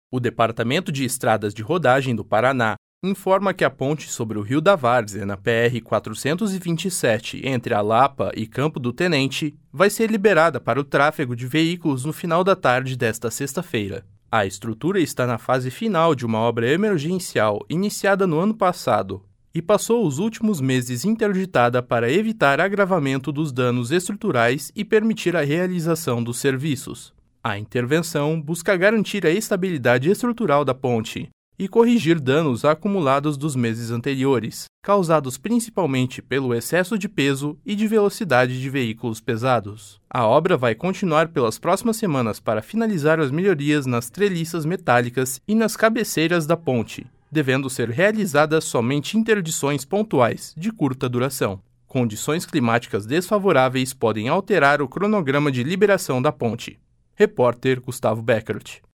O Departamento de Estradas de Rodagem do Paraná informa que a ponte sobre o Rio da Várzea, na PR-427, entre a Lapa e Campo do Tenente, vai ser liberada para o tráfego de veículos no final da tarde desta sexta-feira. A estrutura está na fase final de uma obra emergencial iniciada no ano passado e passou os últimos meses interditada para evitar agravamento dos danos estruturais e permitir a realização dos serviços. A intervenção busca garantir a estabilidade estrutural da ponte e corrigir danos acumulados dos meses anteriores, causados principalmente pelo excesso de peso e de velocidade de veículos pesados. A obra vai continuar pelas próximas semanas para finalizar as melhorias nas treliças metálicas e nas cabeceiras da ponte, devendo ser realizadas somente interdições pontuais, de curta duração. Condições climáticas desfavoráveis podem alterar o cronograma de liberação da ponte. Repórter Gustavo Beckert.